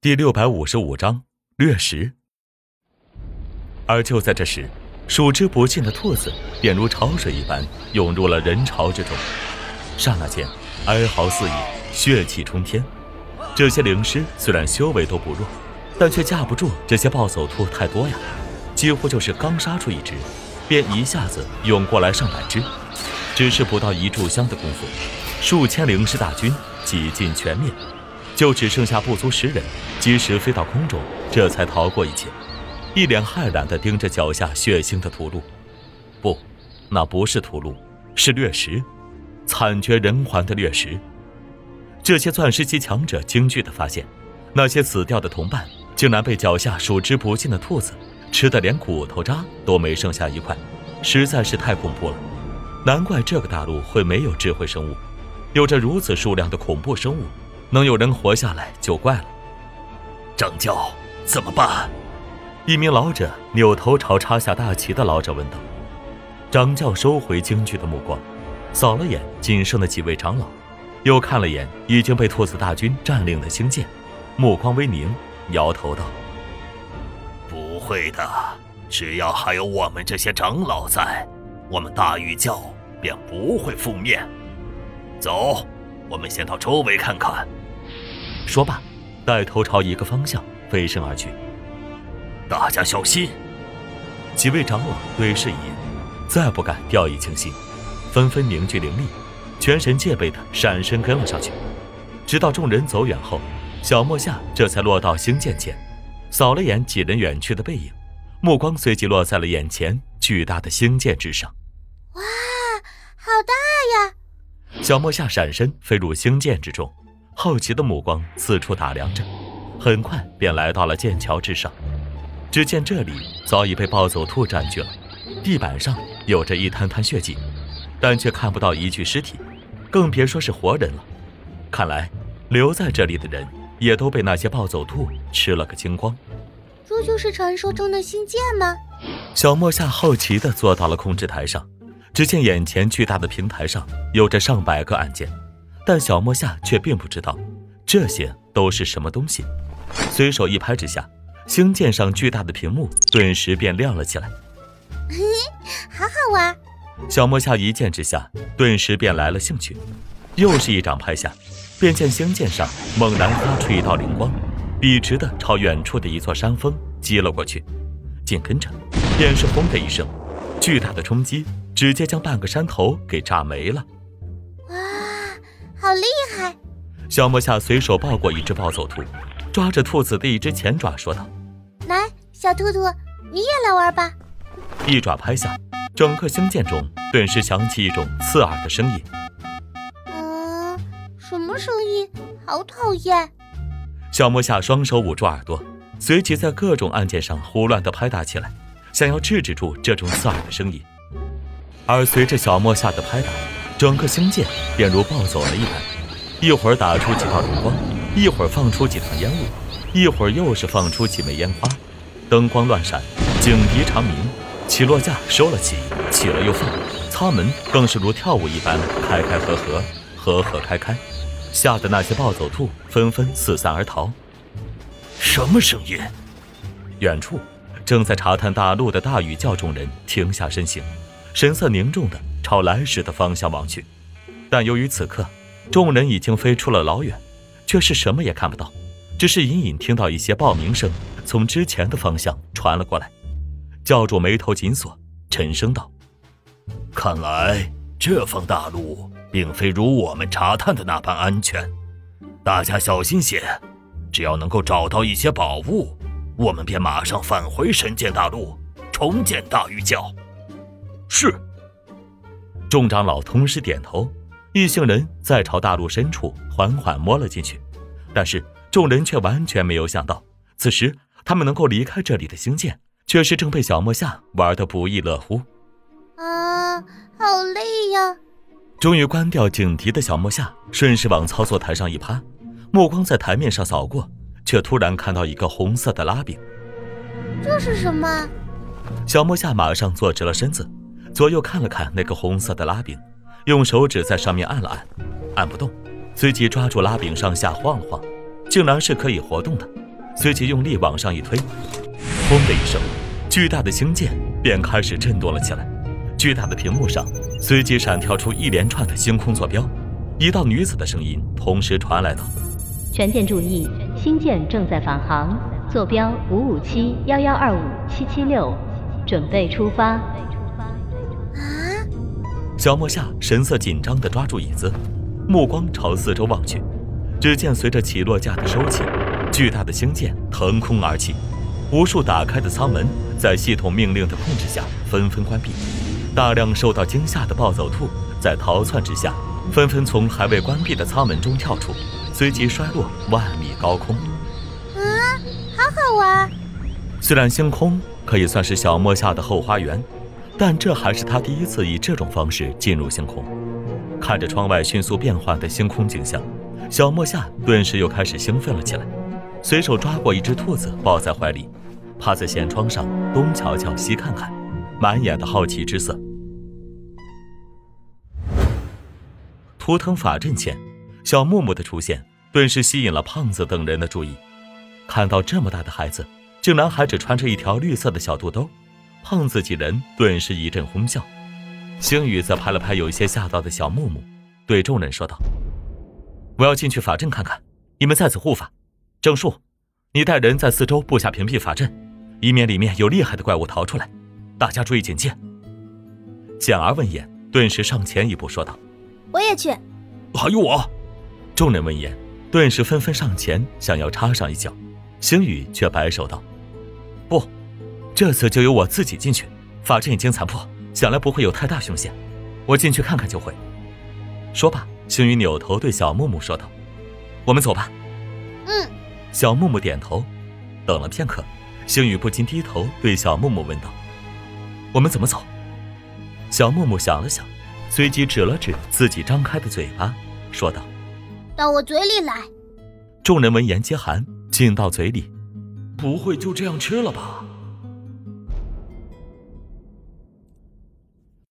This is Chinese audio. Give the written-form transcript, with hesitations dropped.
第655章掠食。而就在这时，数之不尽的兔子便如潮水一般涌入了人潮之中，刹那间哀嚎四野，血气冲天。这些灵尸虽然修为都不弱，但却架不住这些暴走兔太多呀，几乎就是刚杀出一只，便一下子涌过来上百只。只是不到一炷香的功夫，数千灵尸大军几近全灭，就只剩下不足10人，及时飞到空中，这才逃过一劫，一脸骇然地盯着脚下血腥的屠戮。不，那不是屠戮，是掠食，惨绝人寰的掠食。这些钻石级强者惊惧地发现，那些死掉的同伴竟然被脚下数之不尽的兔子吃得连骨头渣都没剩下一块，实在是太恐怖了。难怪这个大陆会没有智慧生物，有着如此数量的恐怖生物，能有人活下来就怪了。 掌教，怎么办？ 一名老者扭头朝插下大旗的老者问道。掌教收回惊惧的目光，扫了眼仅剩的几位长老，又看了眼已经被兔子大军占领的星舰，目光微凝，摇头道： 不会的，只要还有我们这些长老在，我们大禹教便不会覆灭。走，我们先到周围看看。 说罢，带头朝一个方向飞身而去。 大家小心！ 几位长老对视一眼，再不敢掉以轻心，纷纷凝聚灵力，全神戒备地闪身跟了上去。直到众人走远后，小莫夏这才落到星舰前，扫了眼几人远去的背影，目光随即落在了眼前巨大的星舰之上。 哇，好大呀！ 小莫夏闪身飞入星舰之中，好奇的目光四处打量着，很快便来到了剑桥之上。只见这里早已被暴走兔占据了，地板上有着一滩滩血迹，但却看不到一具尸体，更别说是活人了。看来留在这里的人也都被那些暴走兔吃了个精光。 这就是传说中的星舰吗？ 小莫夏好奇地坐到了控制台上，只见眼前巨大的平台上有着上百个按键，但小莫夏却并不知道这些都是什么东西。随手一拍之下，星舰上巨大的屏幕顿时便亮了起来。 好好玩！ 小莫夏一见之下，顿时便来了兴趣，又是一掌拍下，便见星舰上猛然发出一道灵光，笔直地朝远处的一座山峰击了过去。紧跟着便是轰的一声，巨大的冲击直接将半个山头给炸没了。 哇，好厉害！ 小莫夏随手抱过一只暴走兔，抓着兔子的一只前爪说道： 来，小兔兔，你也来玩吧。 一爪拍下，整个星舰中顿时响起一种刺耳的声音。 什么声音？好讨厌！ 小莫夏双手捂住耳朵，随即在各种按键上胡乱地拍打起来，想要制止住这种刺耳的声音。而随着小莫夏的拍打，整个星舰便如暴走了一般，一会儿打出几道灵光，一会儿放出几团烟雾，一会儿又是放出几枚烟花，灯光乱闪，警笛长鸣，起落架收了起，起了又放，舱门更是如跳舞一般开开合合，合合开开，吓得那些暴走兔纷纷四散而逃。 什么声音？ 远处正在查探大陆的大禹教众人停下身形，神色凝重地朝来时的方向望去。但由于此刻众人已经飞出了老远，却是什么也看不到，只是隐隐听到一些报名声从之前的方向传了过来。教主眉头紧锁，沉声道： 看来这方大陆并非如我们查探的那般安全，大家小心些，只要能够找到一些宝物，我们便马上返回神剑大陆，重建大禹教。 是。众长老同时点头，一行人再朝大陆深处缓缓摸了进去。但是众人却完全没有想到，此时他们能够离开这里的星舰，却是正被小莫夏玩得不亦乐乎。 好累呀！ 终于关掉警笛的小莫夏顺势往操作台上一趴，目光在台面上扫过，却突然看到一个红色的拉柄。 这是什么？ 小莫夏马上坐直了身子，左右看了看那个红色的拉柄，用手指在上面按了按，按不动，随即抓住拉柄上下晃了晃，竟然是可以活动的。 随即用力往上一推，轰的一声，巨大的星舰便开始震动了起来。巨大的屏幕上随即闪跳出一连串的星空坐标，一道女子的声音同时传来道： 全舰注意，星舰正在返航，坐标557-1125-776，准备出发。 小莫夏神色紧张地抓住椅子，目光朝四周望去，只见随着起落架的收起，巨大的星舰腾空而起，无数打开的舱门在系统命令的控制下纷纷关闭，大量受到惊吓的暴走兔在逃窜之下纷纷从还未关闭的舱门中跳出，随即摔落万米高空。 好好玩。 虽然星空可以算是小莫夏的后花园，但这还是他第一次以这种方式进入星空。看着窗外迅速变化的星空景象，小莫夏顿时又开始兴奋了起来，随手抓过一只兔子抱在怀里，趴在舷窗上东瞧瞧西看看，满眼的好奇之色。图腾法阵前，小木木的出现顿时吸引了胖子等人的注意。看到这么大的孩子竟然还只穿着一条绿色的小肚兜，胖子几人顿时一阵哄笑。星宇则拍了拍有一些吓到的小木木，对众人说道：我要进去法阵看看，你们在此护法。郑树，你带人在四周布下屏蔽法阵，以免里面有厉害的怪物逃出来，大家注意警戒。简儿闻言顿时上前一步说道： 我也去。 还有我。 众人闻言顿时纷纷上前想要插上一脚，星宇却摆手道：不，这次就由我自己进去，法阵已经残破，想来不会有太大凶险，我进去看看就会。说罢，星宇扭头对小木木说道：我们走吧。小木木点头。等了片刻，星宇不禁低头对小木木问道：我们怎么走？小木木想了想，随即指了指自己张开的嘴巴说道： 到我嘴里来。 众人闻言皆寒，进到嘴里。 不会就这样吃了吧？